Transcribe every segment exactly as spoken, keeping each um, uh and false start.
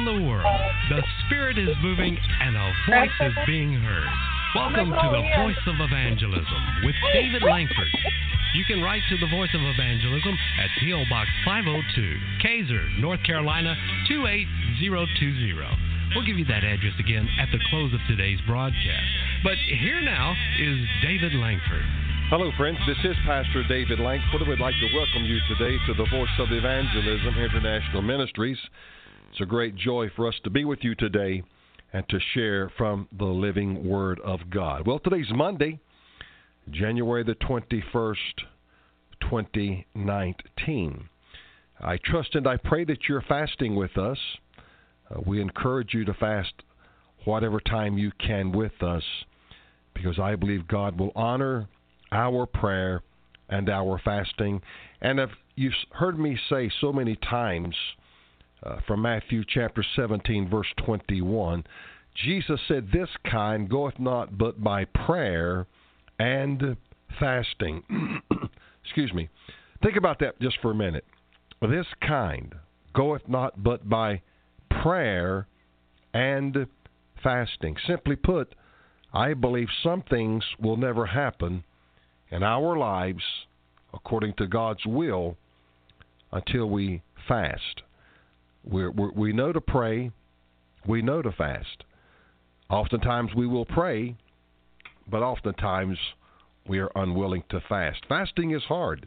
around the world, the Spirit is moving and a voice is being heard. Welcome to the Voice of Evangelism with David Langford. You can write to the Voice of Evangelism at P O. Box five oh two, Kaiser, North Carolina two eight zero two zero. We'll give you that address again at the close of today's broadcast. But here now is David Langford. Hello, friends. This is Pastor David Langford. We'd like to welcome you today to the Voice of Evangelism International Ministries. It's a great joy for us to be with you today and to share from the living Word of God. Well, today's Monday, January the twenty-first, twenty nineteen. I trust and I pray that you're fasting with us. Uh, we encourage you to fast whatever time you can with us, because I believe God will honor our prayer and our fasting. And if you've heard me say so many times uh, from Matthew chapter seventeen, verse twenty-one, Jesus said, "This kind goeth not but by prayer and fasting." Excuse me. Think about that just for a minute. This kind goeth not but by prayer and fasting. Simply put, I believe some things will never happen in our lives according to God's will until we fast. We're, we're, we know to pray. We know to fast. Oftentimes we will pray, but oftentimes we are unwilling to fast. Fasting is hard.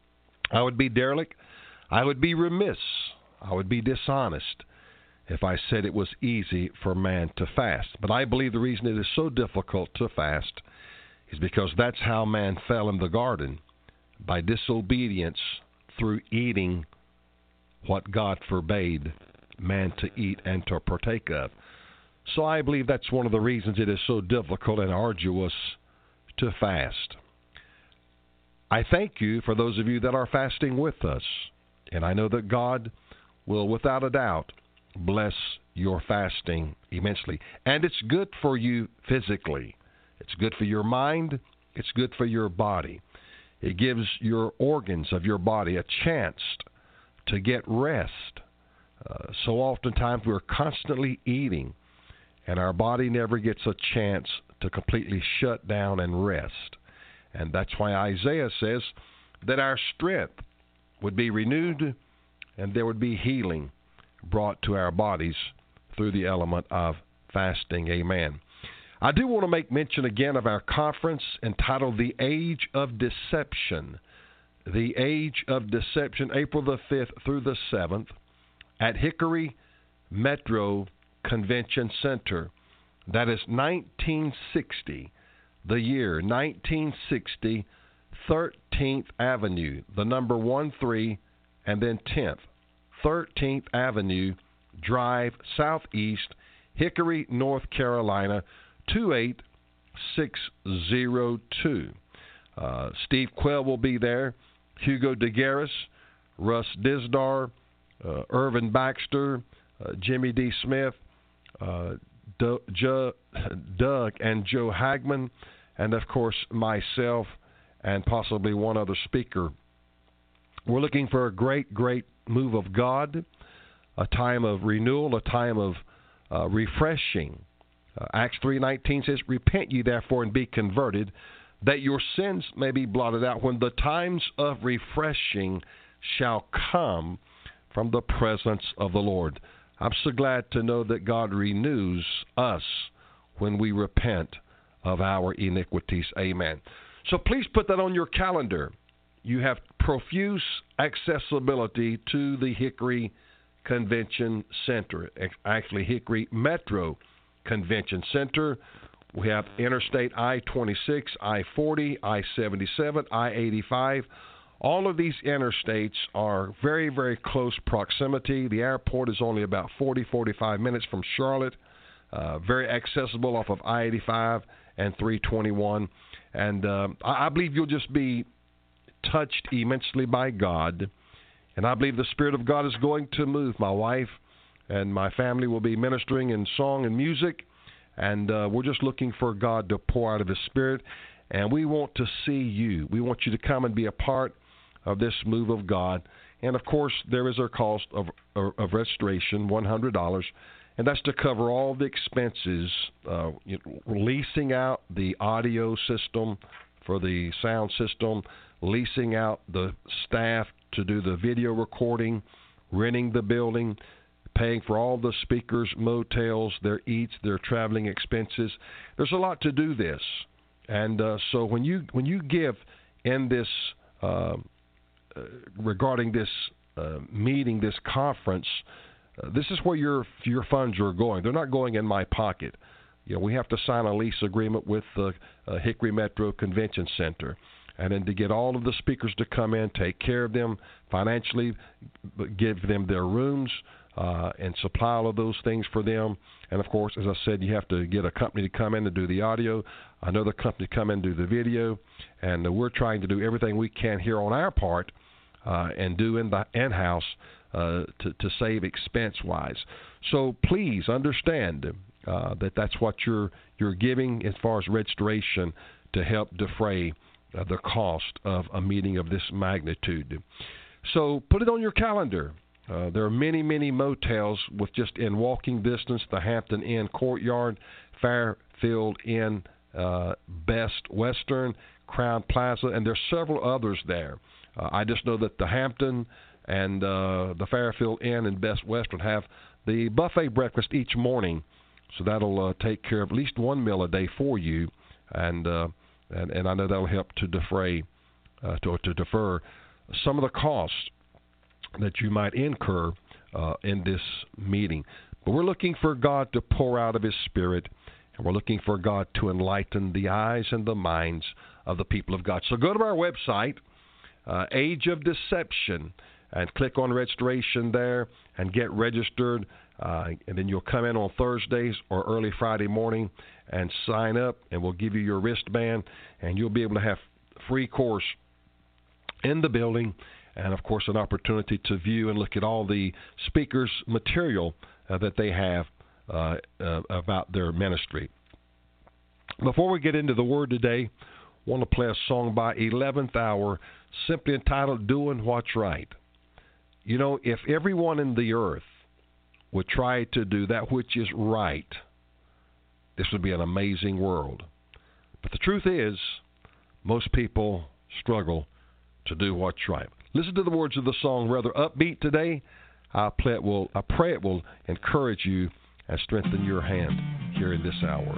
I would be derelict. I would be remiss. I would be dishonest if I said it was easy for man to fast. But I believe the reason it is so difficult to fast is because that's how man fell in the garden, by disobedience through eating what God forbade man to eat and to partake of. So I believe that's one of the reasons it is so difficult and arduous to fast. I thank you for those of you that are fasting with us, and I know that God will, without a doubt, bless your fasting immensely. And it's good for you physically. It's good for your mind. It's good for your body. It gives your organs of your body a chance to get rest. Uh, so oftentimes we're constantly eating, and our body never gets a chance to completely shut down and rest. And that's why Isaiah says that our strength would be renewed and there would be healing brought to our bodies through the element of fasting. Amen. I do want to make mention again of our conference entitled The Age of Deception. The Age of Deception, April the fifth through the seventh at Hickory Metro Convention Center. That is nineteen sixty, the year nineteen sixty, thirteenth Avenue, the number one three, and then tenth. thirteenth Avenue Drive, Southeast, Hickory, North Carolina, two eight six zero two. Uh, Steve Quell will be there, Hugo DeGaris, Russ Disdar, uh, Irvin Baxter, uh, Jimmy D. Smith, uh, D- J- Doug and Joe Hagman, and of course myself and possibly one other speaker. We're looking for a great, great move of God, a time of renewal, a time of uh, refreshing. Uh, Acts three nineteen says, "Repent ye therefore and be converted, that your sins may be blotted out when the times of refreshing shall come from the presence of the Lord." I'm so glad to know that God renews us when we repent of our iniquities. Amen. So please put that on your calendar. You have profuse accessibility to the Hickory Convention Center, actually Hickory Metro Convention Center. We have Interstate I twenty-six, I forty, I seventy-seven, I eighty-five. All of these interstates are very, very close proximity. The airport is only about forty, forty-five minutes from Charlotte. Uh, very accessible off of I eighty-five and three twenty-one. And uh, I, I believe you'll just be touched immensely by God. And I believe the Spirit of God is going to move. My wife and my family will be ministering in song and music. And uh, we're just looking for God to pour out of His Spirit. And we want to see you. We want you to come and be a part of this move of God. And, of course, there is a cost of, of, of registration, one hundred dollars, and that's to cover all the expenses, uh, you know, leasing out the audio system for the sound system, leasing out the staff to do the video recording, renting the building, paying for all the speakers, motels, their eats, their traveling expenses. There's a lot to do this. And uh, so when you when you give in this, uh, uh, regarding this uh, meeting, this conference, uh, this is where your your funds are going. They're not going in my pocket. You know, we have to sign a lease agreement with the uh, Hickory Metro Convention Center, and then to get all of the speakers to come in, take care of them financially, give them their rooms, uh, and supply all of those things for them. And, of course, as I said, you have to get a company to come in to do the audio, another company to come in and do the video, and uh, we're trying to do everything we can here on our part uh, and do in the in-house uh, to, to save expense-wise. So please understand uh, that that's what you're, you're giving as far as registration to help defray uh, the cost of a meeting of this magnitude. So put it on your calendar. Uh, there are many, many motels with just in walking distance, the Hampton Inn Courtyard, Fairfield Inn, uh, Best Western, Crown Plaza, and there's several others there. Uh, I just know that the Hampton and uh, the Fairfield Inn and Best Western have the buffet breakfast each morning, so that'll uh, take care of at least one meal a day for you, and uh, and, and I know that'll help to defray, uh, to, to defer some of the costs that you might incur uh, in this meeting. But we're looking for God to pour out of His Spirit, and we're looking for God to enlighten the eyes and the minds of the people of God. So go to our website, uh, Age of Deception, and click on registration there and get registered. Uh, and then you'll come in on Thursdays or early Friday morning and sign up, and we'll give you your wristband, and you'll be able to have free course in the building, and, of course, an opportunity to view and look at all the speakers' material uh, that they have uh, uh, about their ministry. Before we get into the Word today, I want to play a song by eleventh Hour, simply entitled Doing What's Right. You know, if everyone in the earth would try to do that which is right, this would be an amazing world. But the truth is, most people struggle to do what's right. Listen to the words of the song, rather upbeat today. I pray it will, I pray it will encourage you and strengthen your hand here in this hour.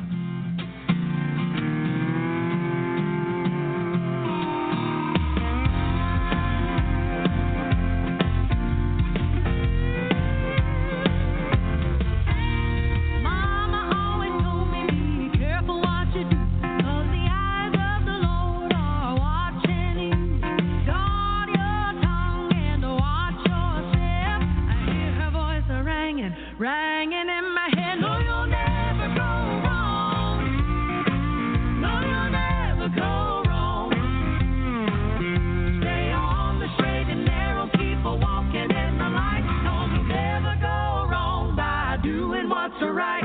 Ringing in my head, no, you'll never go wrong. No, you'll never go wrong. Stay on the straight and narrow, keep a walking in the light. No, you'll never go wrong by doing what's right.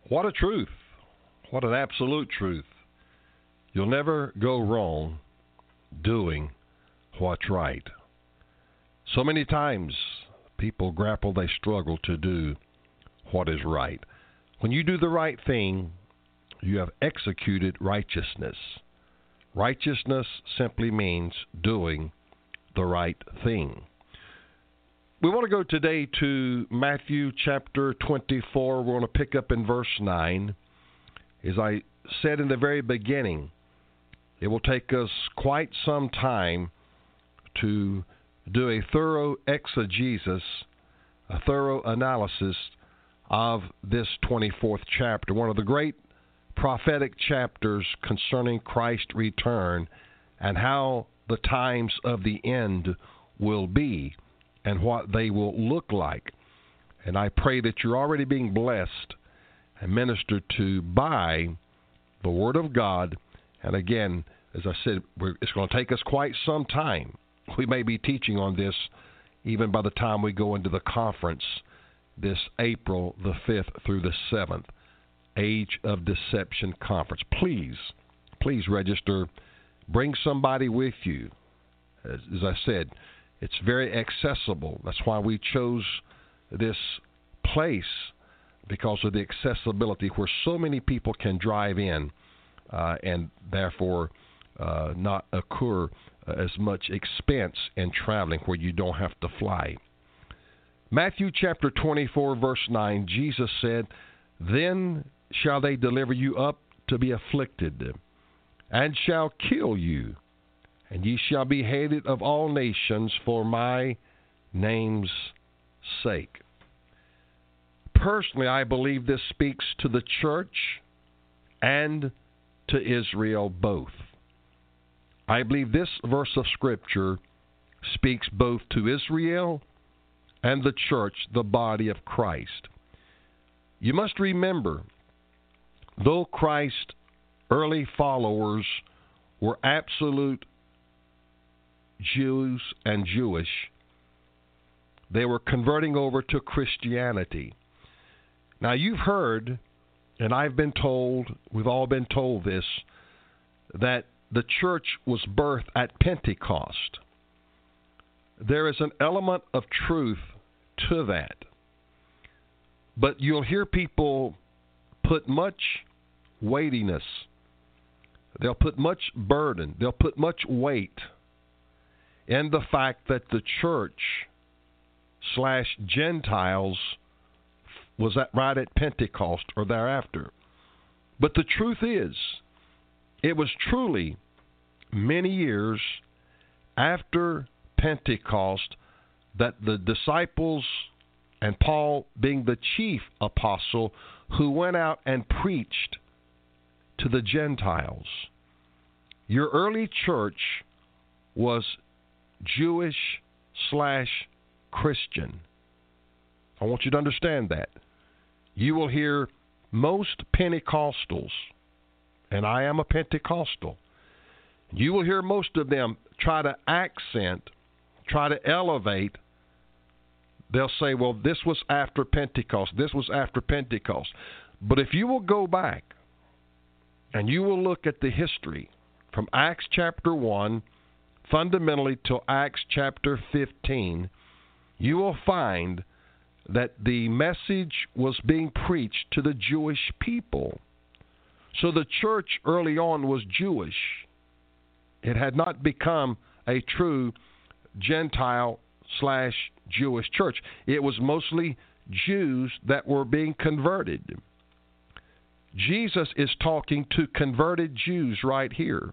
What a truth. What an absolute truth. You'll never go wrong doing what's right. So many times people grapple, they struggle to do what is right. When you do the right thing, you have executed righteousness. Righteousness simply means doing the right thing. We want to go today to Matthew chapter twenty-four. We're going to pick up in verse nine. As I said in the very beginning, it will take us quite some time to do a thorough exegesis, a thorough analysis of this twenty-fourth chapter, one of the great prophetic chapters concerning Christ's return and how the times of the end will be and what they will look like. And I pray that you're already being blessed and ministered to by the Word of God. And again, as I said, we're, it's going to take us quite some time. We may be teaching on this even by the time we go into the conference this April the fifth through the seventh, Age of Deception Conference. Please, please register. Bring somebody with you. As, as I said, it's very accessible. That's why we chose this place, because of the accessibility where so many people can drive in uh, and therefore uh, not occur uh, as much expense in traveling where you don't have to fly. Matthew chapter twenty-four, verse nine, Jesus said, "Then shall they deliver you up to be afflicted, and shall kill you, and ye shall be hated of all nations for my name's sake." Personally, I believe this speaks to the church and to Israel both. I believe this verse of Scripture speaks both to Israel and the church, the body of Christ. You must remember, though Christ's early followers were absolute Jews and Jewish, they were converting over to Christianity. Now, you've heard, and I've been told, we've all been told this, that the church was birthed at Pentecost. There is an element of truth to that. But you'll hear people put much weightiness, they'll put much burden, they'll put much weight in the fact that the church slash Gentiles was at, right at Pentecost or thereafter. But the truth is, it was truly many years after Pentecost that the disciples, and Paul being the chief apostle, who went out and preached to the Gentiles. Your early church was Jewish slash Christian. I want you to understand that. You will hear most Pentecostals, and I am a Pentecostal, you will hear most of them try to accent, try to elevate. They'll say, well, this was after Pentecost, this was after Pentecost. But if you will go back and you will look at the history from Acts chapter one, fundamentally till Acts chapter fifteen, you will find that the message was being preached to the Jewish people. So the church early on was Jewish. It had not become a true Gentile slash Jewish church. It was mostly Jews that were being converted. Jesus is talking to converted Jews right here.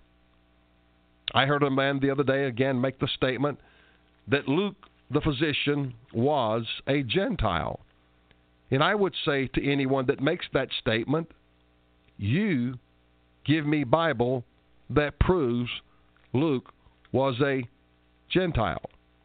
I heard a man the other day again make the statement that Luke, the physician, was a Gentile. And I would say to anyone that makes that statement, you give me Bible that proves Luke was a Gentile.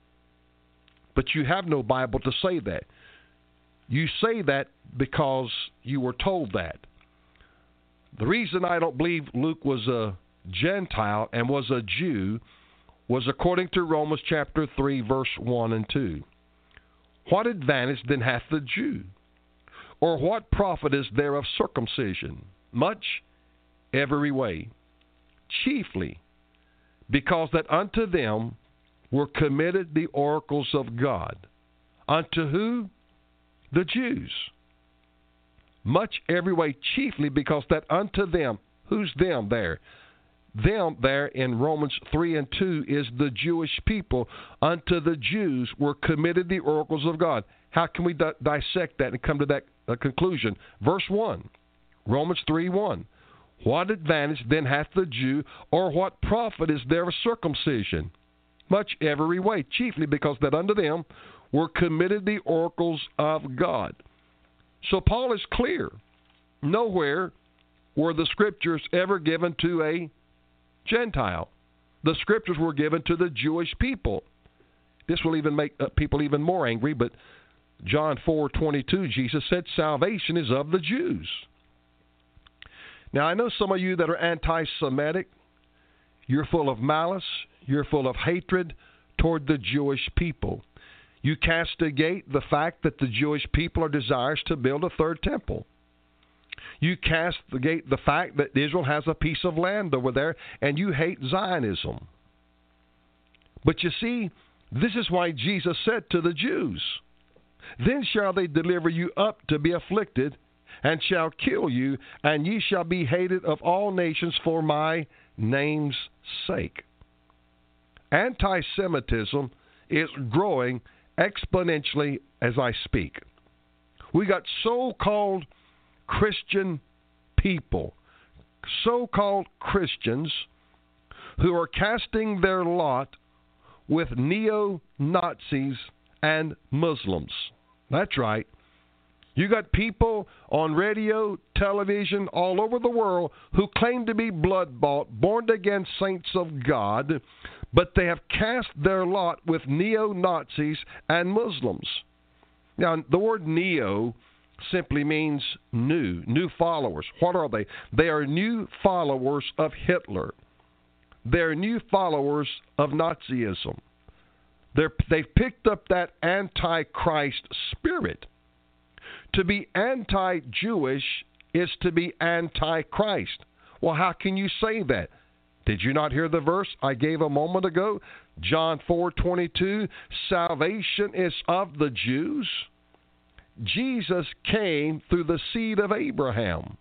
But you have no Bible to say that. You say that because you were told that. The reason I don't believe Luke was a Gentile and was a Jew was according to Romans chapter three, verse one and two. What advantage then hath the Jew? Or what profit is there of circumcision? Much every way, chiefly because that unto them were committed the oracles of God. Unto who? The Jews. Much every way, chiefly because that unto them, who's them there? Them there in Romans three and two is the Jewish people. Unto the Jews were committed the oracles of God. How can we di- dissect that and come to that uh, conclusion? Verse one, Romans three one. What advantage then hath the Jew, or what profit is there of circumcision? Much every way, chiefly because that unto them were committed the oracles of God. So Paul is clear. Nowhere were the Scriptures ever given to a Gentile. The Scriptures were given to the Jewish people. This will even make uh, people even more angry, but John four twenty-two, Jesus said, salvation is of the Jews. Now, I know some of you that are anti-Semitic, you're full of malice, you're full of hatred toward the Jewish people. You castigate the fact that the Jewish people are desirous to build a third temple. You castigate the fact that Israel has a piece of land over there, and you hate Zionism. But you see, this is why Jesus said to the Jews, then shall they deliver you up to be afflicted, and shall kill you, and ye shall be hated of all nations for my name's sake. Anti-Semitism is growing exponentially as I speak. We got so-called Christian people, so-called Christians, who are casting their lot with neo-Nazis and Muslims. That's right. You got people on radio, television, all over the world who claim to be blood-bought, born-again saints of God, but they have cast their lot with neo-Nazis and Muslims. Now, the word neo simply means new, new followers. What are they? They are new followers of Hitler. They're new followers of Nazism. They're, they've picked up that antichrist spirit. To be anti-Jewish is to be anti-Christ. Well, how can you say that? Did you not hear the verse I gave a moment ago? John four twenty-two, salvation is of the Jews. Jesus came through the seed of Abraham.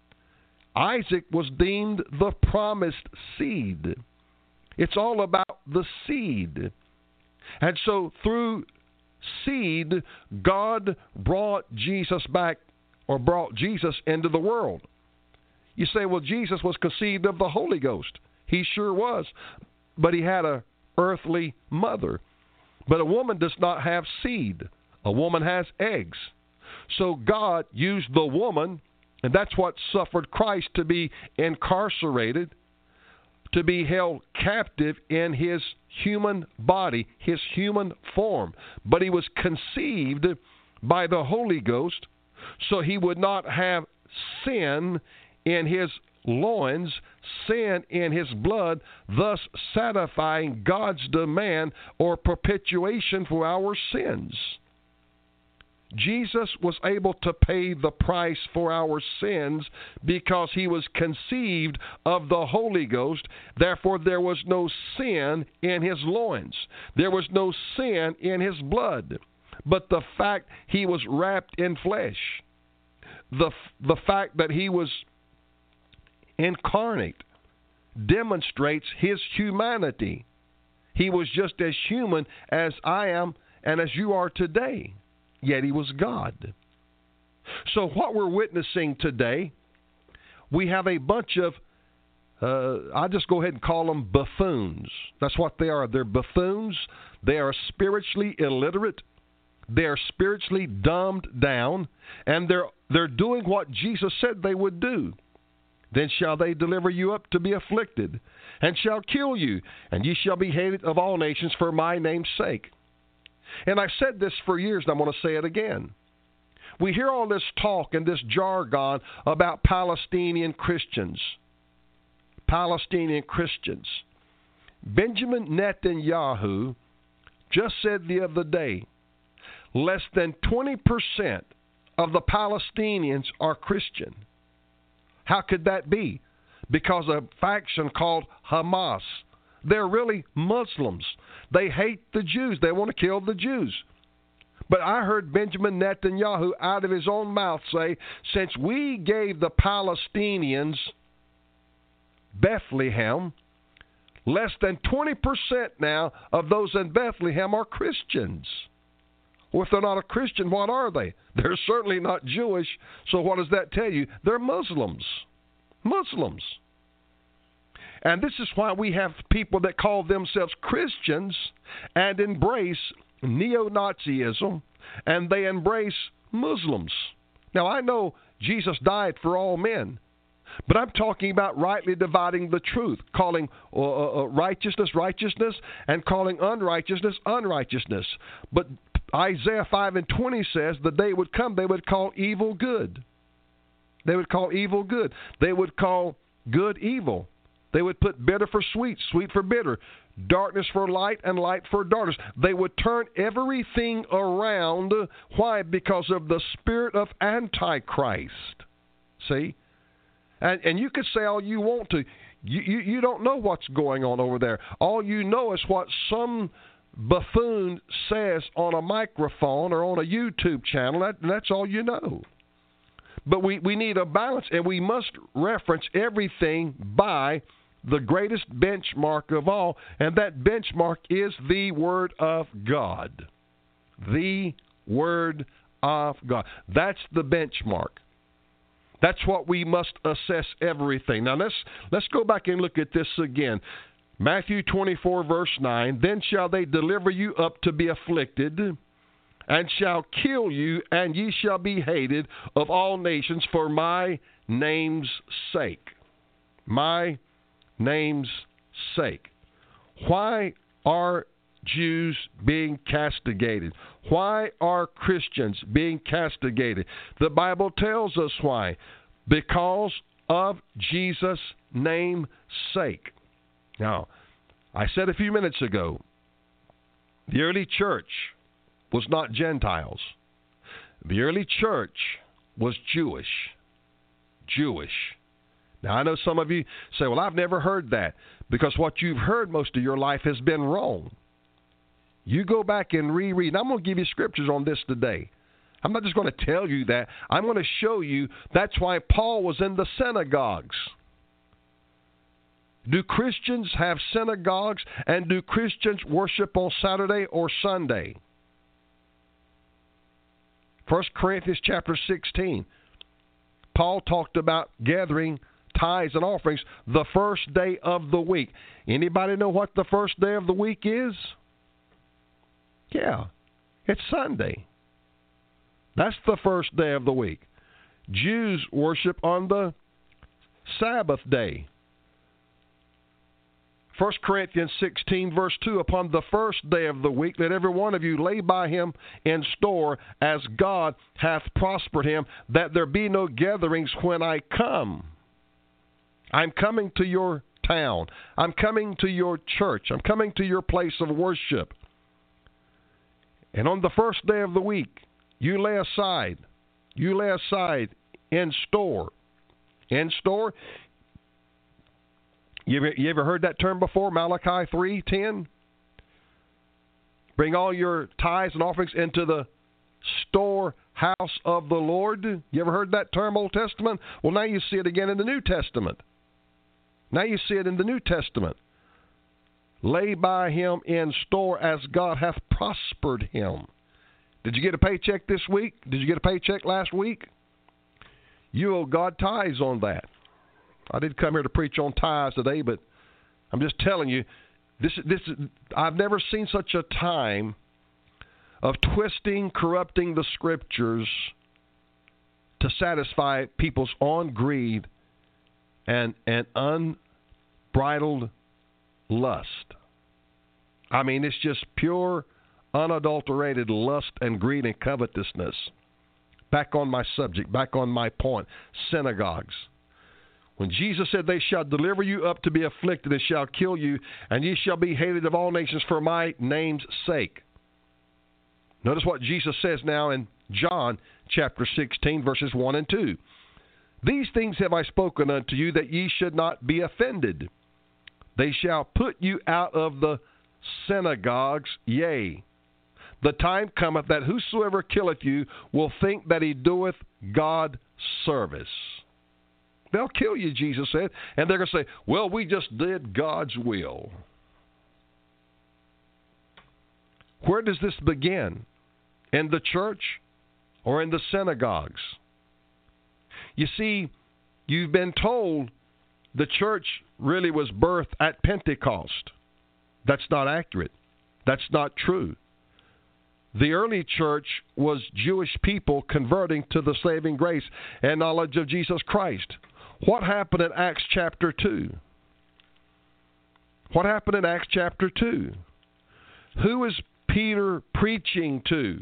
Isaac was deemed the promised seed. It's all about the seed. And so through seed, God brought Jesus back, or brought Jesus into the world. You say, well, Jesus was conceived of the Holy Ghost. He sure was, but he had a earthly mother. But a woman does not have seed. A woman has eggs. So God used the woman, and that's what suffered Christ to be incarcerated, to be held captive in his human body, his human form. But he was conceived by the Holy Ghost, so he would not have sin in his loins, sin in his blood, thus satisfying God's demand or perpetuation for our sins. Jesus was able to pay the price for our sins because he was conceived of the Holy Ghost. Therefore, there was no sin in his loins. There was no sin in his blood. But the fact he was wrapped in flesh, the, the fact that he was incarnate, demonstrates his humanity. He was just as human as I am and as you are today. Yet he was God. So what we're witnessing today, we have a bunch of, uh, I'll just go ahead and call them buffoons. That's what they are. They're buffoons. They are spiritually illiterate. They are spiritually dumbed down. And they're, they're doing what Jesus said they would do. Then shall they deliver you up to be afflicted, and shall kill you, and ye shall be hated of all nations for my name's sake. And I've said this for years, and I'm going to say it again. We hear all this talk and this jargon about Palestinian Christians. Palestinian Christians. Benjamin Netanyahu just said the other day, less than twenty percent of the Palestinians are Christian. How could that be? Because a faction called Hamas. They're really Muslims. They hate the Jews. They want to kill the Jews. But I heard Benjamin Netanyahu out of his own mouth say, since we gave the Palestinians Bethlehem, less than twenty percent now of those in Bethlehem are Christians. Well, if they're not a Christian, what are they? They're certainly not Jewish. So what does that tell you? They're Muslims. Muslims. And this is why we have people that call themselves Christians and embrace neo-Nazism, and they embrace Muslims. Now, I know Jesus died for all men, but I'm talking about rightly dividing the truth, calling uh, uh, righteousness, righteousness, and calling unrighteousness, unrighteousness. But Isaiah five and twenty says the day would come, they would call evil good. They would call evil good. They would call good evil. They would put bitter for sweet, sweet for bitter, darkness for light, and light for darkness. They would turn everything around. Why? Because of the spirit of Antichrist. See? And, and you could say all you want to. You, you, you don't know what's going on over there. All you know is what some buffoon says on a microphone or on a YouTube channel. That, that's all you know. But we, we need a balance, and we must reference everything by the greatest benchmark of all, and that benchmark is the Word of God. The Word of God. That's the benchmark. That's what we must assess everything. Now, let's, let's go back and look at this again. Matthew twenty-four, verse nine, then shall they deliver you up to be afflicted, and shall kill you, and ye shall be hated of all nations for my name's sake. My name's sake. Why are Jews being castigated? Why are Christians being castigated? The Bible tells us why. Because of Jesus' name's sake. Now, I said a few minutes ago, the early church was not Gentiles. The early church was Jewish. Jewish. Now, I know some of you say, well, I've never heard that, because what you've heard most of your life has been wrong. You go back and reread. And I'm going to give you scriptures on this today. I'm not just going to tell you that. I'm going to show you that's why Paul was in the synagogues. Do Christians have synagogues, and do Christians worship on Saturday or Sunday? First Corinthians chapter sixteen. Paul talked about gathering tithes and offerings the first day of the week. Anybody know what the first day of the week is? Yeah, it's Sunday. That's the first day of the week. Jews worship on the Sabbath day. First Corinthians sixteen, verse two, upon the first day of the week, let every one of you lay by him in store, as God hath prospered him, that there be no gatherings when I come. I'm coming to your town. I'm coming to your church. I'm coming to your place of worship. And on the first day of the week, you lay aside, you lay aside in store. In store, You ever, you ever heard that term before? Malachi three ten? Bring all your tithes and offerings into the storehouse of the Lord. You ever heard that term, Old Testament? Well, now you see it again in the New Testament. Now you see it in the New Testament. Lay by him in store as God hath prospered him. Did you get a paycheck this week? Did you get a paycheck last week? You owe God tithes on that. I did come here to preach on tithes today, but I'm just telling you, this this I've never seen such a time of twisting, corrupting the Scriptures to satisfy people's own greed and and unbridled lust. I mean, it's just pure, unadulterated lust and greed and covetousness. Back on my subject, back on my point, synagogues. When Jesus said, they shall deliver you up to be afflicted and shall kill you, and ye shall be hated of all nations for my name's sake. Notice what Jesus says now in John chapter sixteen, verses one and two. These things have I spoken unto you, that ye should not be offended. They shall put you out of the synagogues, yea, the time cometh that whosoever killeth you will think that he doeth God service. They'll kill you, Jesus said, and they're going to say, well, we just did God's will. Where does this begin? In the church or in the synagogues? You see, you've been told the church really was birthed at Pentecost. That's not accurate. That's not true. The early church was Jewish people converting to the saving grace and knowledge of Jesus Christ. What happened in Acts chapter two? What happened in Acts chapter two? Who is Peter preaching to?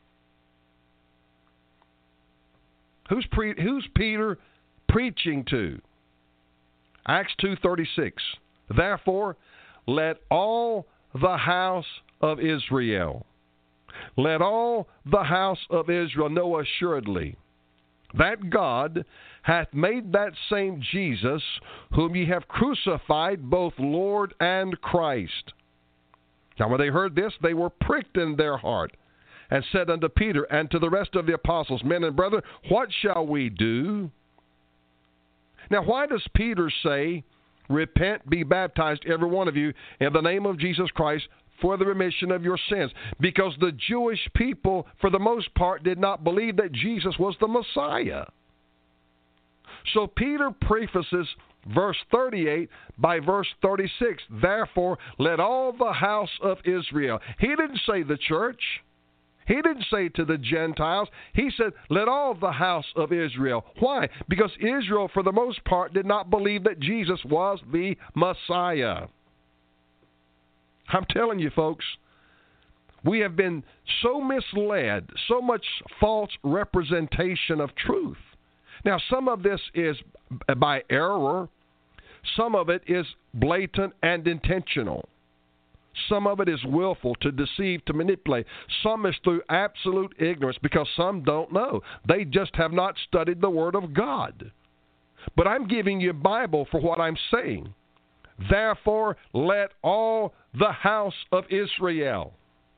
Who's, pre- who's Peter preaching to? Acts two thirty-six. Therefore, let all the house of Israel, let all the house of Israel know assuredly that God hath made that same Jesus, whom ye have crucified, both Lord and Christ. Now when they heard this, they were pricked in their heart, and said unto Peter and to the rest of the apostles, Men and brethren, what shall we do? Now why does Peter say, Repent, be baptized, every one of you, in the name of Jesus Christ, for the remission of your sins? Because the Jewish people, for the most part, did not believe that Jesus was the Messiah. So Peter prefaces verse thirty-eight by verse thirty-six. Therefore, let all the house of Israel. He didn't say the church. He didn't say to the Gentiles. He said, let all the house of Israel. Why? Because Israel, for the most part, did not believe that Jesus was the Messiah. I'm telling you, folks, we have been so misled, so much false representation of truth. Now, some of this is by error. Some of it is blatant and intentional. Some of it is willful, to deceive, to manipulate. Some is through absolute ignorance, because some don't know. They just have not studied the Word of God. But I'm giving you a Bible for what I'm saying. Therefore, let all the house of Israel.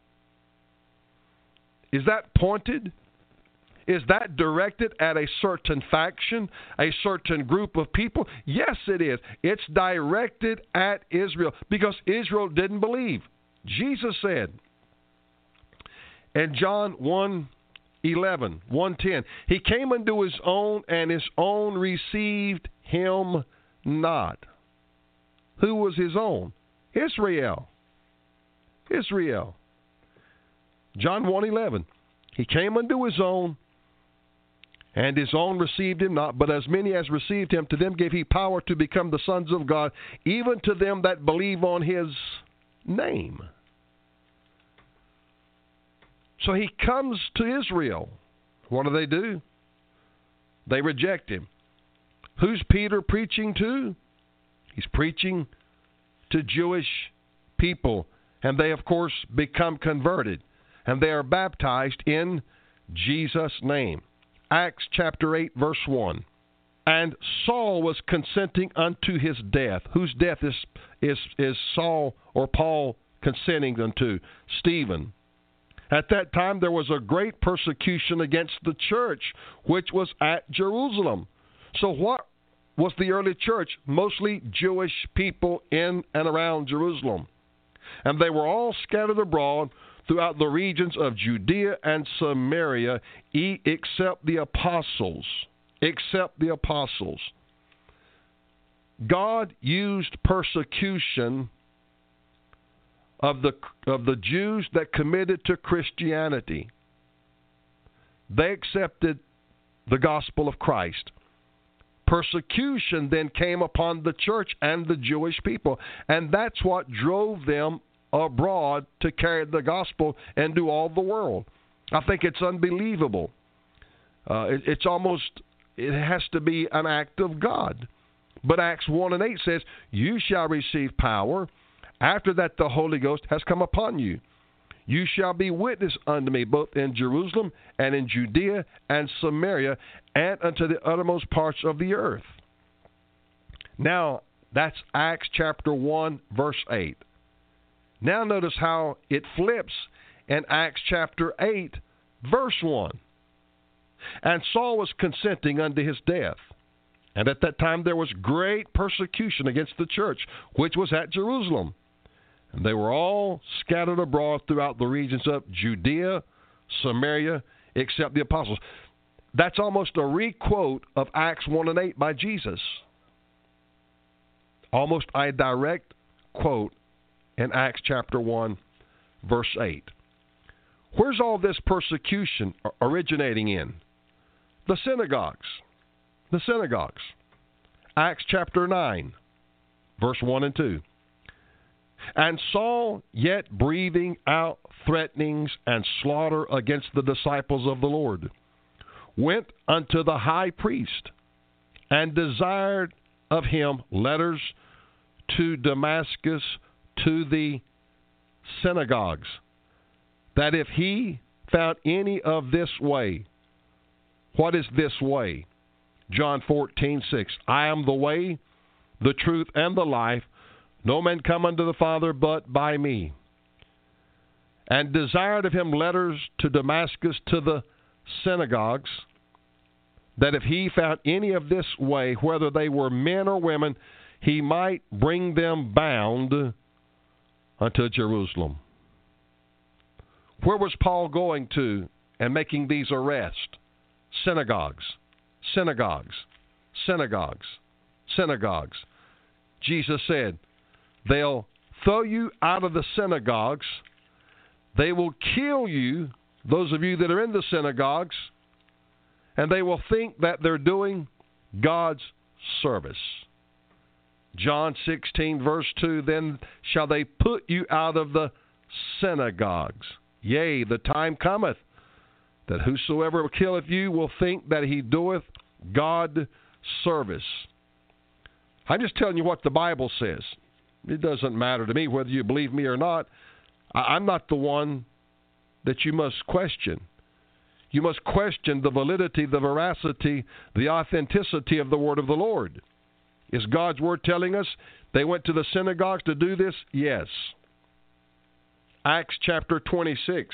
Is that pointed? Is that directed at a certain faction, a certain group of people? Yes, it is. It's directed at Israel, because Israel didn't believe. Jesus said in John one eleven, one ten, He came unto His own, and His own received Him not. Who was His own? Israel. Israel. John one eleven, He came unto His own, and His own received Him not, but as many as received Him, to them gave He power to become the sons of God, even to them that believe on His name. So He comes to Israel. What do they do? They reject Him. Who's Peter preaching to? He's preaching to Jewish people, and they, of course, become converted, and they are baptized in Jesus' name. Acts chapter eight, verse one. And Saul was consenting unto his death. Whose death is, is, is Saul or Paul consenting unto? Stephen. At that time there was a great persecution against the church, which was at Jerusalem. So what was the early church? Mostly Jewish people in and around Jerusalem. And they were all scattered abroad throughout the regions of Judea and Samaria, except the apostles. Except the apostles. God used persecution of the of the Jews that committed to Christianity. They accepted the gospel of Christ. Persecution then came upon the church and the Jewish people, and that's what drove them abroad to carry the gospel into all the world. I think it's unbelievable. Uh, it, it's almost, it has to be an act of God. But Acts one and eight says, you shall receive power. After that the Holy Ghost has come upon you. you shall be witness unto me both in Jerusalem and in Judea and Samaria and unto the uttermost parts of the earth. Now, that's Acts chapter one, verse eight. Now notice how it flips in Acts chapter eight, verse one. And Saul was consenting unto his death. And at that time there was great persecution against the church, which was at Jerusalem. And they were all scattered abroad throughout the regions of Judea, Samaria, except the apostles. That's almost a re-quote of Acts one and eight by Jesus. Almost a direct quote in Acts chapter one, verse eight. Where's all this persecution originating in? The synagogues. The synagogues. Acts chapter nine, verse one and two. And Saul, yet breathing out threatenings and slaughter against the disciples of the Lord, went unto the high priest and desired of him letters to Damascus to the synagogues, that if he found any of this way. What is this way? John fourteen six. I am the way, the truth, and the life. No man come unto the Father but by me. And desired of him letters to Damascus to the synagogues, that if he found any of this way, whether they were men or women, he might bring them bound unto Jerusalem. Where was Paul going to and making these arrests? Synagogues, synagogues, synagogues, synagogues. Jesus said, they'll throw you out of the synagogues. They will kill you, those of you that are in the synagogues, and they will think that they're doing God's service. John sixteen, verse two, then shall they put you out of the synagogues. Yea, the time cometh, that whosoever killeth you will think that he doeth God service. I'm just telling you what the Bible says. It doesn't matter to me whether you believe me or not. I'm not the one that you must question. You must question the validity, the veracity, the authenticity of the word of the Lord. Is God's word telling us they went to the synagogues to do this? Yes. Acts chapter twenty-six.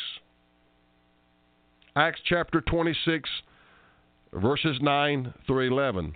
Acts chapter twenty-six, verses nine through eleven.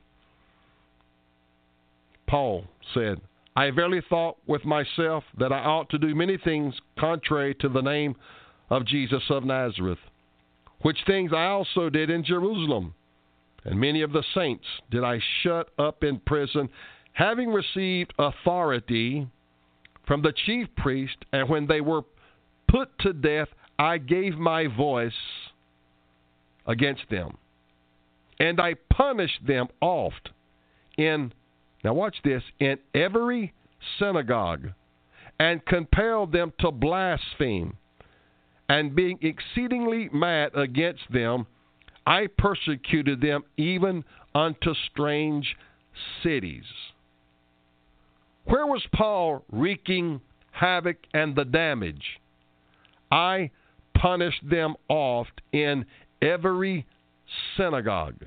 Paul said, I verily thought with myself that I ought to do many things contrary to the name of Jesus of Nazareth, which things I also did in Jerusalem. And many of the saints did I shut up in prison, having received authority from the chief priest, and when they were put to death, I gave my voice against them. And I punished them oft in, now watch this, in every synagogue, and compelled them to blaspheme. And being exceedingly mad against them, I persecuted them even unto strange cities. Where was Paul wreaking havoc and the damage? I punished them oft in every synagogue.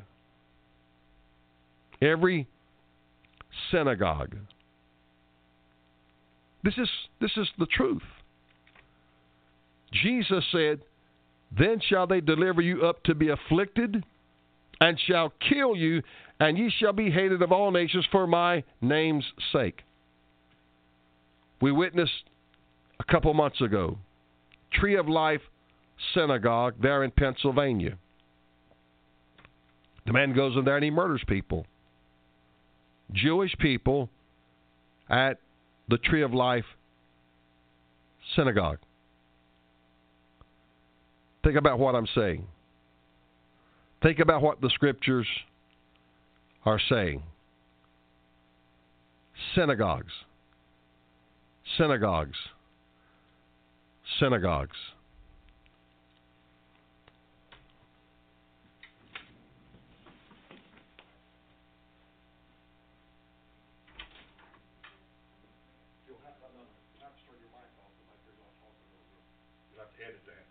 Every synagogue. This is this is the truth. Jesus said, then shall they deliver you up to be afflicted, and shall kill you, and ye shall be hated of all nations for my name's sake. We witnessed a couple months ago, Tree of Life Synagogue there in Pennsylvania. The man goes in there and he murders people. Jewish people at the Tree of Life Synagogue. Think about what I'm saying. Think about what the Scriptures are saying. Synagogues. Synagogues. Synagogues. I'll have to edit that.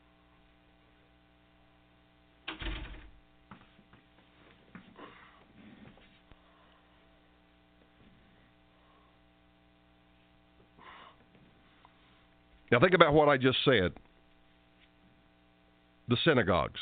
Now think about what I just said. The synagogues.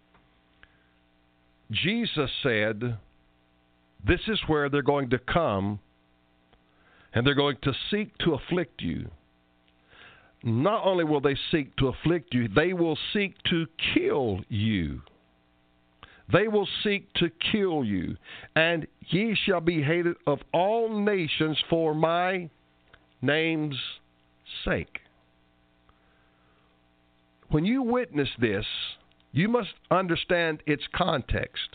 Jesus said, this is where they're going to come, and they're going to seek to afflict you. Not only will they seek to afflict you, they will seek to kill you. They will seek to kill you. And ye shall be hated of all nations for my name's sake. When you witness this, you must understand its context.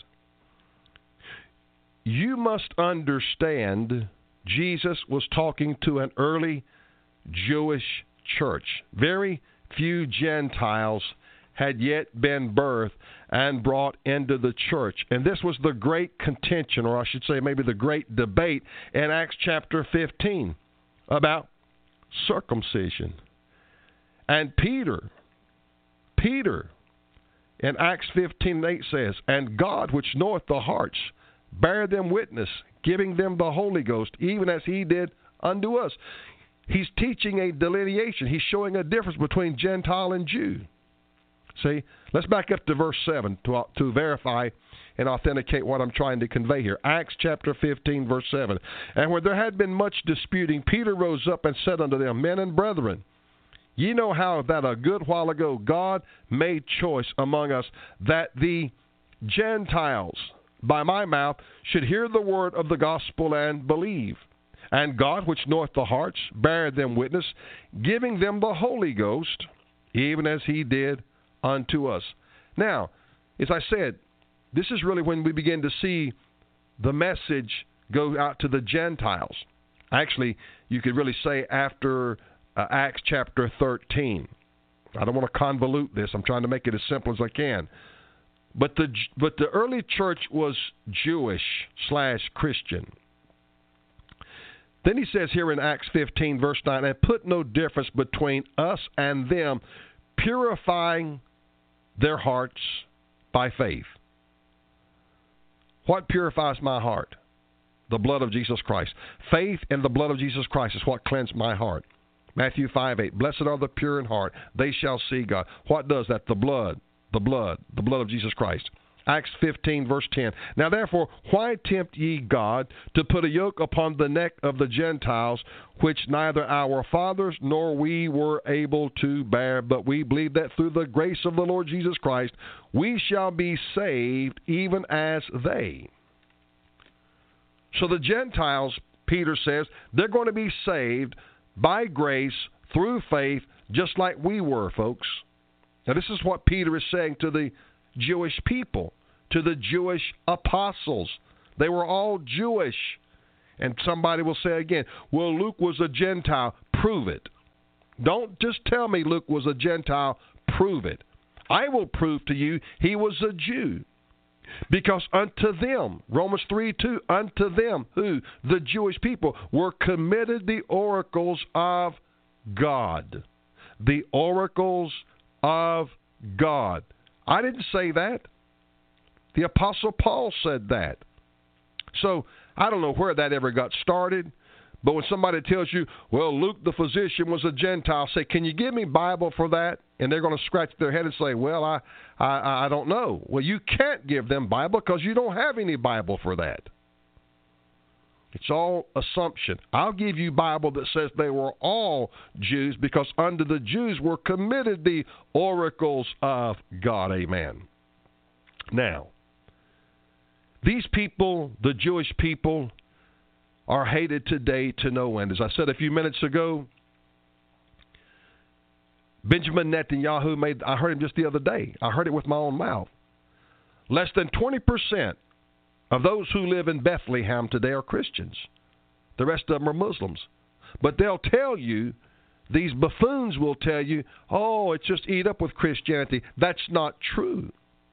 You must understand Jesus was talking to an early Jewish church. Very few Gentiles had yet been birthed and brought into the church. And this was the great contention, or I should say maybe the great debate in Acts chapter fifteen about circumcision. And Peter, Peter in Acts fifteen eight says, and God which knoweth the hearts, bear them witness, giving them the Holy Ghost, even as he did unto us. He's teaching a delineation. He's showing a difference between Gentile and Jew. See, let's back up to verse seven to, to verify and authenticate what I'm trying to convey here. Acts chapter fifteen, verse seven. And where there had been much disputing, Peter rose up and said unto them, men and brethren, ye know how that a good while ago God made choice among us that the Gentiles by my mouth should hear the word of the gospel and believe. And God, which knoweth the hearts, bare them witness, giving them the Holy Ghost, even as he did unto us. Now, as I said, this is really when we begin to see the message go out to the Gentiles. Actually, you could really say after uh, Acts chapter thirteen. I don't want to convolute this. I'm trying to make it as simple as I can. But the but the early church was Jewish slash Christian. Then he says here in Acts fifteen, verse nine, and put no difference between us and them, purifying their hearts by faith. What purifies my heart? The blood of Jesus Christ. Faith in the blood of Jesus Christ is what cleansed my heart. Matthew five eight, blessed are the pure in heart, they shall see God. What does that? The blood, the blood, the blood of Jesus Christ. Acts fifteen, verse ten. Now therefore, why tempt ye God to put a yoke upon the neck of the Gentiles, which neither our fathers nor we were able to bear? But we believe that through the grace of the Lord Jesus Christ, we shall be saved even as they. So the Gentiles, Peter says, they're going to be saved by grace through faith, just like we were, folks. Now this is what Peter is saying to the Jewish people, to the Jewish apostles. They were all Jewish. And somebody will say again, well, Luke was a Gentile. Prove it. Don't just tell me Luke was a Gentile. Prove it. I will prove to you he was a Jew. Because unto them, Romans three two, unto them, who? The Jewish people, were committed the oracles of God. The oracles of God. I didn't say that. The Apostle Paul said that. So, I don't know where that ever got started, but when somebody tells you, well, Luke the physician was a Gentile, say, can you give me Bible for that? And they're going to scratch their head and say, well, I, I, I don't know. Well, you can't give them Bible because you don't have any Bible for that. It's all assumption. I'll give you Bible that says they were all Jews because under the Jews were committed the oracles of God. Amen. Now, these people, the Jewish people, are hated today to no end. As I said a few minutes ago, Benjamin Netanyahu made, I heard him just the other day. I heard it with my own mouth. Less than twenty percent of those who live in Bethlehem today are Christians. The rest of them are Muslims. But they'll tell you, these buffoons will tell you, oh, it's just eat up with Christianity. That's not true.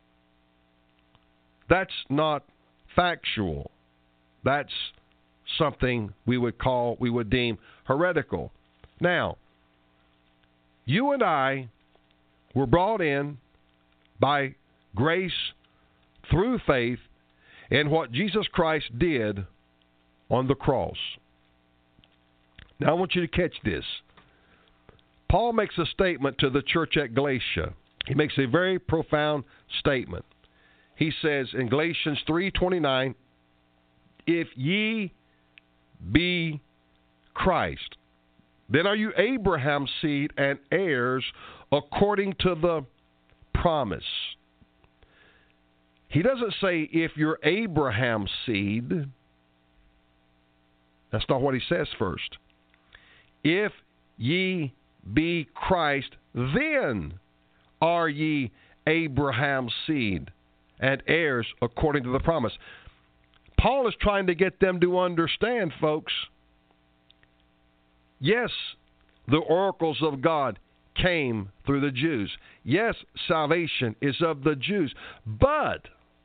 That's not factual. That's something we would call, we would deem heretical. Now, you and I We're brought in by grace through faith in what Jesus Christ did on the cross. Now I want you to catch this. Paul makes a statement to the church at Galatia. He makes a very profound statement. He says in Galatians three twenty-nine, if ye be Christ, then are you Abraham's seed and heirs according to the promise. He doesn't say if you're Abraham's seed. That's not what he says first. If ye be Christ, then are ye Abraham's seed and heirs according to the promise. Paul is trying to get them to understand, folks, yes, the oracles of God came through the Jews. Yes, salvation is of the Jews. But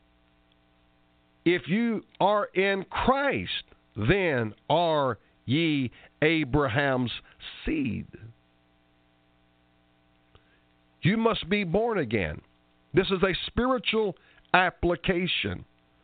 if you are in Christ, then are ye Abraham's seed. You must be born again. This is a spiritual application.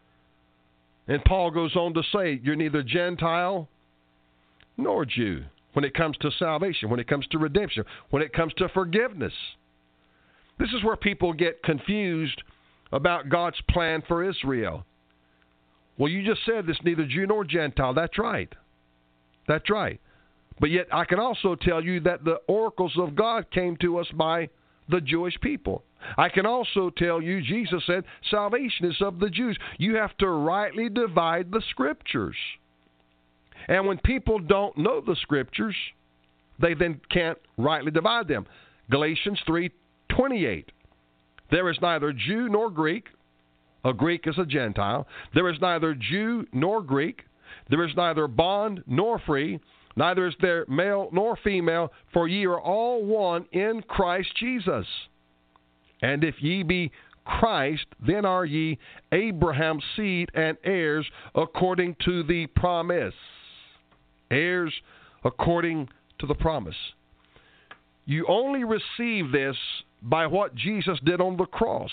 And Paul goes on to say, you're neither Gentile nor Jew when it comes to salvation, when it comes to redemption, when it comes to forgiveness. This is where people get confused about God's plan for Israel. Well, you just said this, neither Jew nor Gentile. That's right. That's right. But yet I can also tell you that the oracles of God came to us by the Jewish people. I can also tell you, Jesus said, salvation is of the Jews. You have to rightly divide the Scriptures. And when people don't know the Scriptures, they then can't rightly divide them. Galatians three twenty-eight. There is neither Jew nor Greek. A Greek is a Gentile. There is neither Jew nor Greek. There is neither bond nor free. Neither is there male nor female, for ye are all one in Christ Jesus. And if ye be Christ, then are ye Abraham's seed and heirs according to the promise. Heirs according to the promise. You only receive this by what Jesus did on the cross.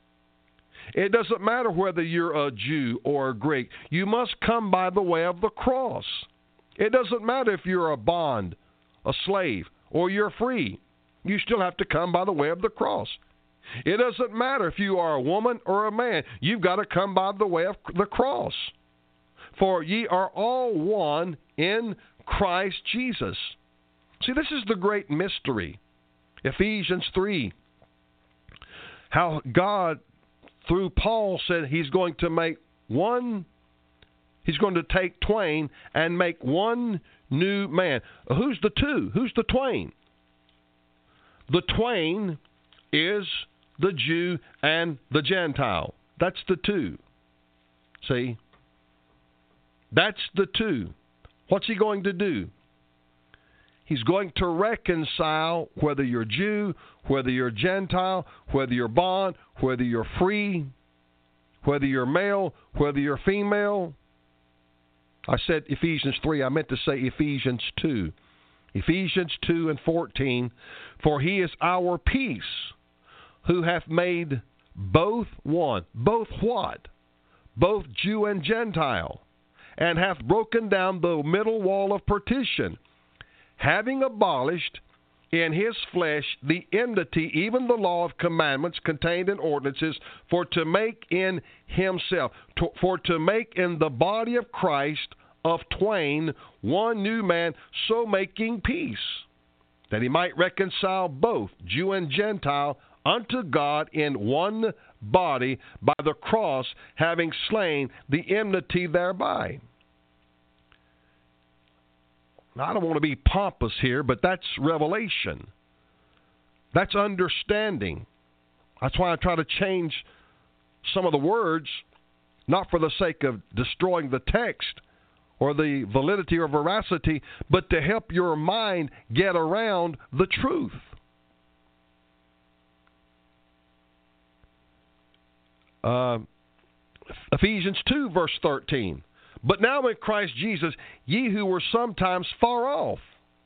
It doesn't matter whether you're a Jew or a Greek. You must come by the way of the cross. It doesn't matter if you're a bond, a slave, or you're free. You still have to come by the way of the cross. It doesn't matter if you are a woman or a man. You've got to come by the way of the cross. For ye are all one in Christ Jesus. See, this is the great mystery. Ephesians three. How God, through Paul, said he's going to make one, he's going to take twain and make one new man. Who's the two? Who's the twain? The twain is the Jew and the Gentile. That's the two. See? That's the two. What's he going to do? He's going to reconcile whether you're Jew, whether you're Gentile, whether you're bond, whether you're free, whether you're male, whether you're female. I said Ephesians three. I meant to say Ephesians two. Ephesians two and fourteen. For he is our peace, who hath made both one. Both what? Both Jew and Gentile. And hath broken down the middle wall of partition, having abolished in his flesh the enmity, even the law of commandments contained in ordinances, for to make in himself, to, for to make in the body of Christ of twain one new man, so making peace, that he might reconcile both Jew and Gentile unto God in one body by the cross, having slain the enmity thereby. Now, I don't want to be pompous here, but that's revelation. That's understanding. That's why I try to change some of the words, not for the sake of destroying the text or the validity or veracity, but to help your mind get around the truth. Uh, Ephesians two, verse thirteen. But now in Christ Jesus, ye who were sometimes far off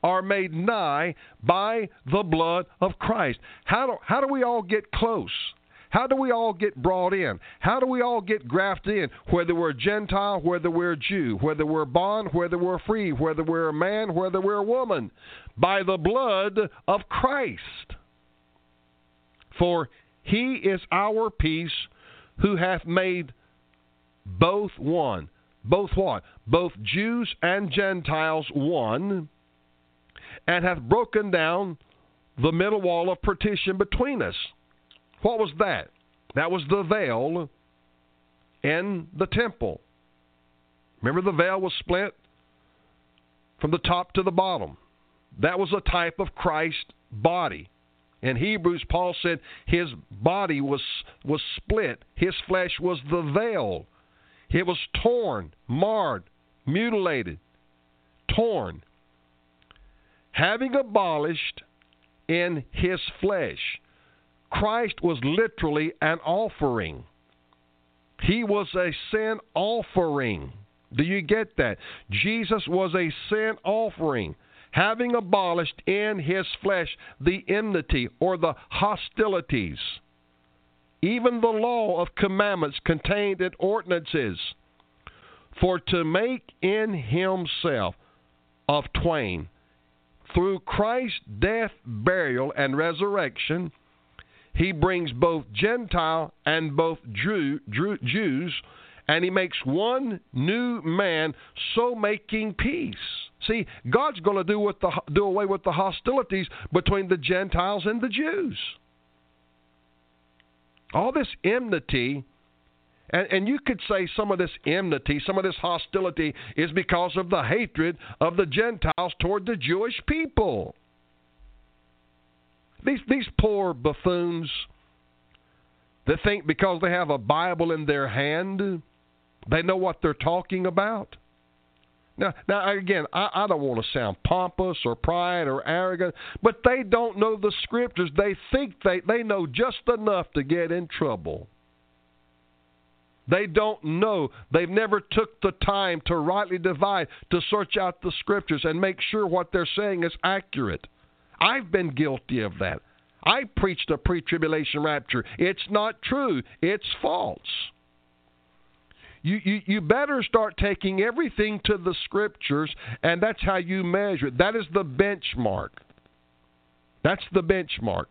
are made nigh by the blood of Christ. How do, how do we all get close? How do we all get brought in? How do we all get grafted in? Whether we're Gentile, whether we're Jew, whether we're bond, whether we're free, whether we're a man, whether we're a woman. By the blood of Christ. For he is our peace, who hath made both one. Both what? Both Jews and Gentiles one, and hath broken down the middle wall of partition between us. What was that? That was the veil in the temple. Remember, the veil was split from the top to the bottom. That was a type of Christ's body. In Hebrews, Paul said his body was, was split. His flesh was the veil. It was torn, marred, mutilated, torn. Having abolished in his flesh. Christ was literally an offering. He was a sin offering. Do you get that? Jesus was a sin offering, having abolished in his flesh the enmity or the hostilities, even the law of commandments contained in ordinances, for to make in himself of twain, through Christ's death, burial, and resurrection, he brings both Gentile and both Jew, Jew, Jews, and he makes one new man, so making peace. See, God's going to do, with the, do away with the hostilities between the Gentiles and the Jews. All this enmity, and, and you could say some of this enmity, some of this hostility is because of the hatred of the Gentiles toward the Jewish people. These these poor buffoons that think because they have a Bible in their hand, they know what they're talking about. Now, now again, I, I don't want to sound pompous or pride or arrogant, but they don't know the Scriptures. They think they, they know just enough to get in trouble. They don't know. They've never took the time to rightly divide, to search out the Scriptures and make sure what they're saying is accurate. I've been guilty of that. I preached a pre-tribulation rapture. It's not true. It's false. You, you, you better start taking everything to the Scriptures, and that's how you measure it. That is the benchmark. That's the benchmark.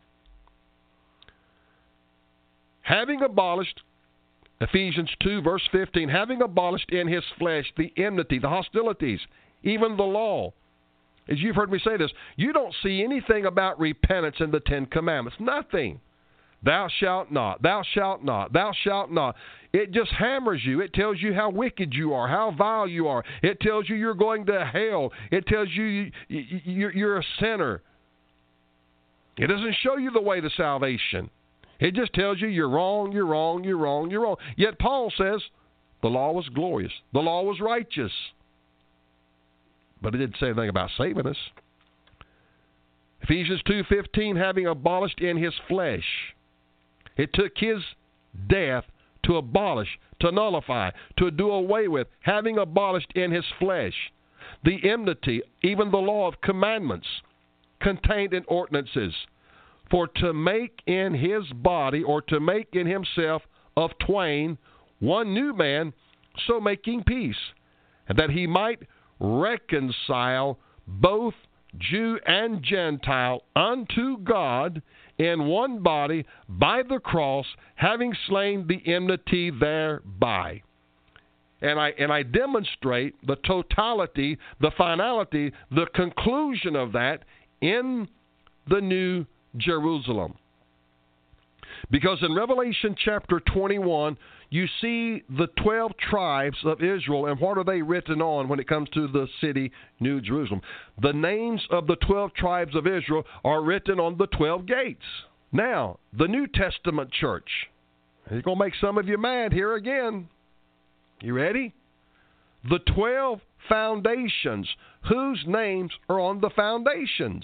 Having abolished, Ephesians two, verse fifteen, having abolished in his flesh the enmity, the hostilities, even the law. As you've heard me say this, you don't see anything about repentance in the Ten Commandments. Nothing. Thou shalt not, thou shalt not, thou shalt not. It just hammers you. It tells you how wicked you are, how vile you are. It tells you you're going to hell. It tells you you're a sinner. It doesn't show you the way to salvation. It just tells you you're wrong, you're wrong, you're wrong, you're wrong. Yet Paul says the law was glorious. The law was righteous. But it didn't say anything about saving us. Ephesians two fifteen, having abolished in his flesh. It took his death to abolish, to nullify, to do away with, having abolished in his flesh the enmity, even the law of commandments contained in ordinances, for to make in his body, or to make in himself of twain, one new man, so making peace, and that he might reconcile both Jew and Gentile unto God in one body by the cross, having slain the enmity thereby. And I and I demonstrate the totality, the finality, the conclusion of that in the New Jerusalem. Because in Revelation chapter twenty-one, you see the twelve tribes of Israel, and what are they written on when it comes to the city New Jerusalem? The names of the twelve tribes of Israel are written on the twelve gates. Now, the New Testament church, it's going to make some of you mad here again. You ready? The twelve foundations, whose names are on the foundations?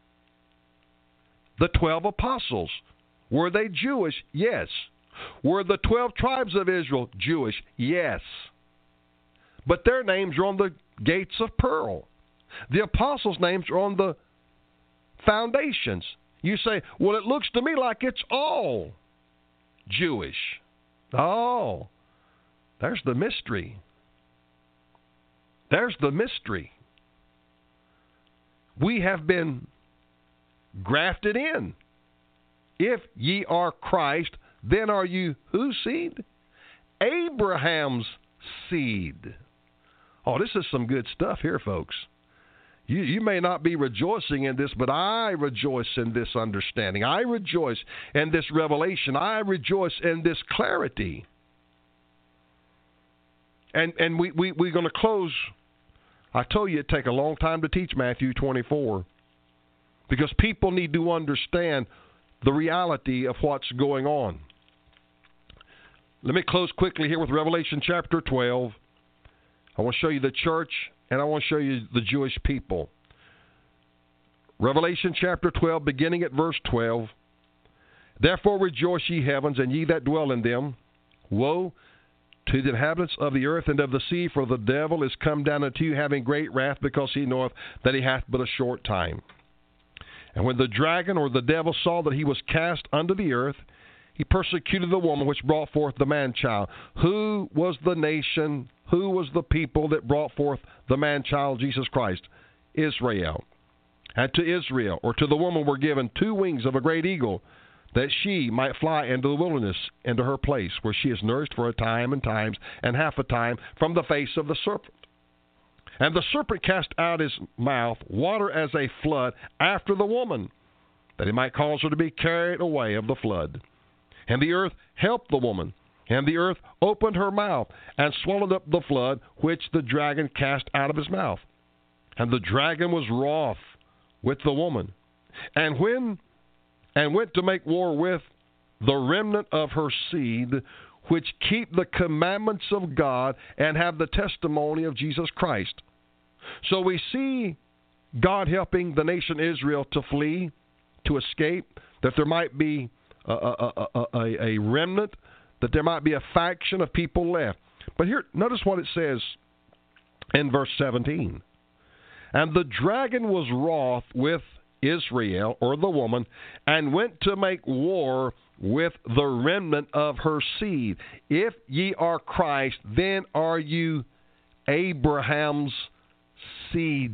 The twelve apostles. Were they Jewish? Yes. Were the twelve tribes of Israel Jewish? Yes. But their names are on the gates of pearl. The apostles' names are on the foundations. You say, well, it looks to me like it's all Jewish. Oh, there's the mystery. There's the mystery. We have been grafted in. If ye are Christ, then are you whose seed? Abraham's seed. Oh, this is some good stuff here, folks. You, you may not be rejoicing in this, but I rejoice in this understanding. I rejoice in this revelation. I rejoice in this clarity. And and we, we, we're going to close. I told you it'd take a long time to teach Matthew twenty-four because people need to understand the reality of what's going on. Let me close quickly here with Revelation chapter twelve. I want to show you the church, and I want to show you the Jewish people. Revelation chapter twelve, beginning at verse twelve. Therefore rejoice, ye heavens, and ye that dwell in them. Woe to the inhabitants of the earth and of the sea, for the devil is come down unto you, having great wrath, because he knoweth that he hath but a short time. And when the dragon or the devil saw that he was cast unto the earth, he persecuted the woman which brought forth the man-child. Who was the nation, who was the people that brought forth the man-child, Jesus Christ? Israel. And to Israel, or to the woman, were given two wings of a great eagle, that she might fly into the wilderness, into her place, where she is nourished for a time and times and half a time from the face of the serpent. And the serpent cast out his mouth water as a flood after the woman, that he might cause her to be carried away of the flood. And the earth helped the woman, and the earth opened her mouth and swallowed up the flood which the dragon cast out of his mouth. And the dragon was wroth with the woman, and when and went to make war with the remnant of her seed, which keep the commandments of God and have the testimony of Jesus Christ. So we see God helping the nation Israel to flee, to escape, that there might be a, a, a, a, a remnant, that there might be a faction of people left. But here, notice what it says in verse seventeen. And the dragon was wroth with Israel, or the woman, and went to make war with the remnant of her seed. If ye are Christ, then are you Abraham's seed.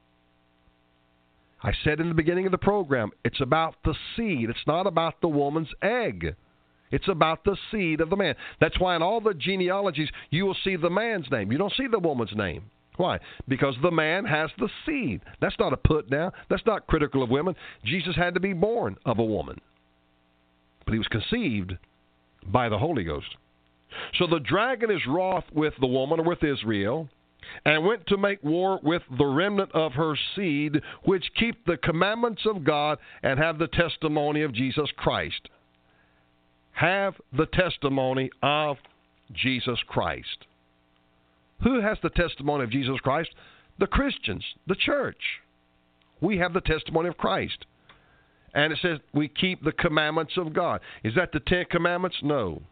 I said in the beginning of the program, it's about the seed. It's not about the woman's egg. It's about the seed of the man. That's why in all the genealogies, you will see the man's name. You don't see the woman's name. Why? Because the man has the seed. That's not a put down. That's not critical of women. Jesus had to be born of a woman. But he was conceived by the Holy Ghost. So the dragon is wroth with the woman, or with Israel, and went to make war with the remnant of her seed, which keep the commandments of God and have the testimony of Jesus Christ. Have the testimony of Jesus Christ. Who has the testimony of Jesus Christ? The Christians, the church. We have the testimony of Christ. And it says we keep the commandments of God. Is that the Ten Commandments? No.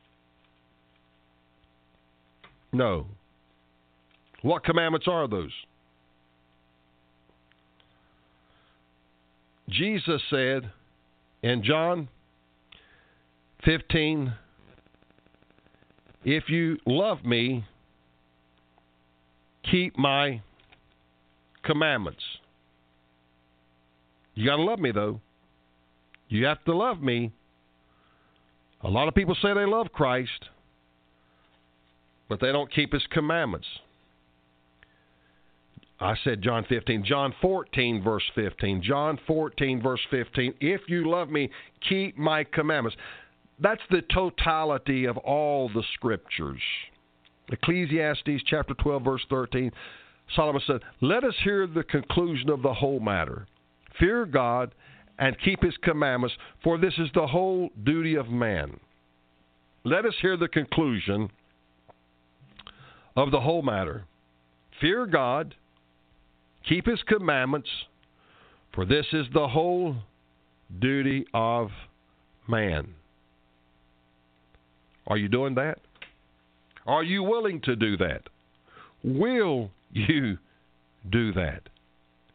No. What commandments are those? Jesus said in John fifteen, if you love me, keep my commandments. You got to love me, though. You have to love me. A lot of people say they love Christ, but they don't keep his commandments. I said John fifteen. John fourteen, verse fifteen. John fourteen, verse fifteen. If you love me, keep my commandments. That's the totality of all the scriptures. Ecclesiastes chapter twelve, verse thirteen, Solomon said, let us hear the conclusion of the whole matter. Fear God and keep his commandments, for this is the whole duty of man. Let us hear the conclusion of the whole matter. Fear God, keep his commandments, for this is the whole duty of man. Are you doing that? Are you willing to do that? Will you do that?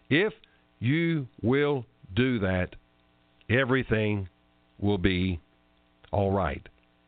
If you will do that, everything will be all right.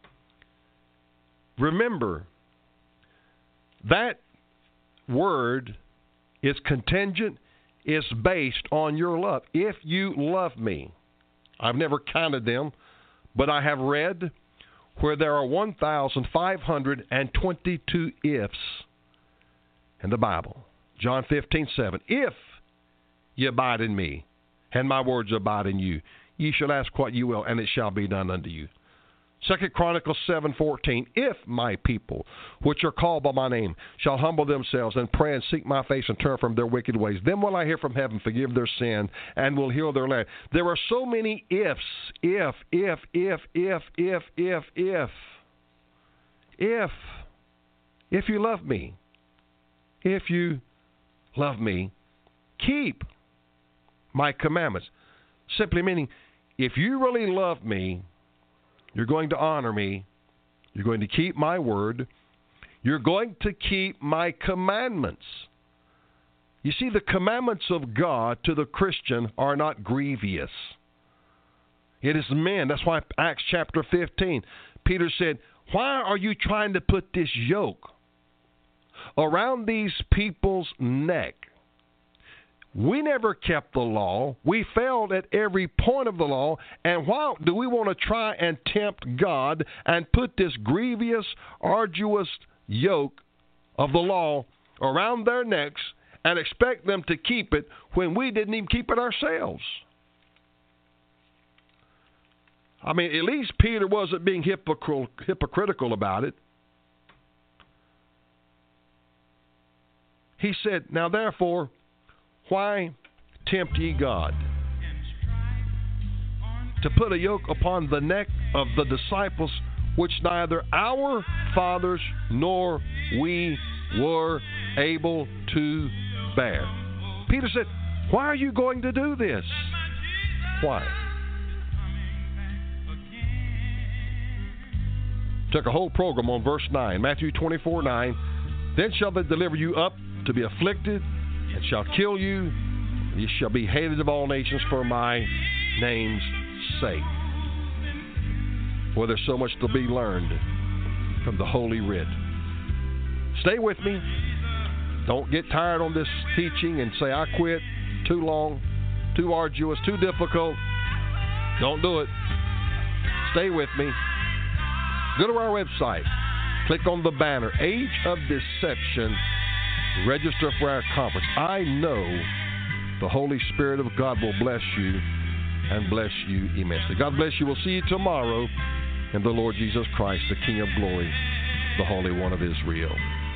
Remember, that word is contingent, is based on your love. If you love me, I've never counted them, but I have read where there are one thousand five hundred twenty-two ifs in the Bible. John fifteen seven. If ye abide in me, and my words abide in you, ye shall ask what ye will, and it shall be done unto you. Second Chronicles seven fourteen. If my people, which are called by my name, shall humble themselves and pray and seek my face and turn from their wicked ways, then will I hear from heaven, forgive their sin, and will heal their land. There are so many ifs. If, if, if, if, if, if, if. If. If you love me. If you love me, keep my commandments. Simply meaning, if you really love me, you're going to honor me. You're going to keep my word. You're going to keep my commandments. You see, the commandments of God to the Christian are not grievous. It is men. That's why Acts chapter fifteen, Peter said, why are you trying to put this yoke around these people's neck? We never kept the law. We failed at every point of the law. And why do we want to try and tempt God and put this grievous, arduous yoke of the law around their necks and expect them to keep it when we didn't even keep it ourselves? I mean, at least Peter wasn't being hypocritical, hypocritical about it. He said, now therefore, why tempt ye God to put a yoke upon the neck of the disciples which neither our fathers nor we were able to bear? Peter said, why are you going to do this? Why? Took a whole program on verse nine, Matthew twenty-four nine. Then shall they deliver you up to be afflicted, and shall kill you, and ye shall be hated of all nations for my name's sake. For there's so much to be learned from the Holy Writ. Stay with me. Don't get tired on this teaching and say, I quit, too long, too arduous, too difficult. Don't do it. Stay with me. Go to our website. Click on the banner, Age of Deception. Register for our conference. I know the Holy Spirit of God will bless you and bless you immensely. God bless you. We'll see you tomorrow in the Lord Jesus Christ, the King of Glory, the Holy One of Israel.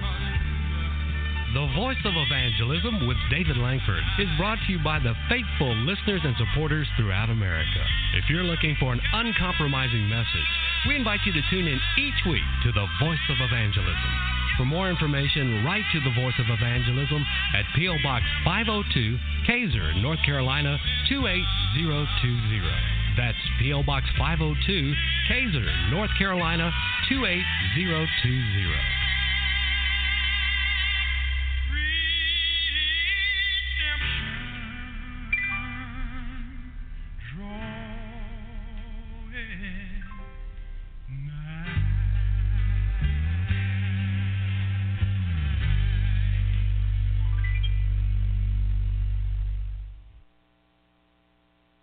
The Voice of Evangelism with David Langford is brought to you by the faithful listeners and supporters throughout America. If you're looking for an uncompromising message, we invite you to tune in each week to the Voice of Evangelism. For more information, write to the Voice of Evangelism at P O Box five oh two, Kaiser, North Carolina two eight zero two zero. That's P O Box five oh two, Kaiser, North Carolina two eight zero two zero.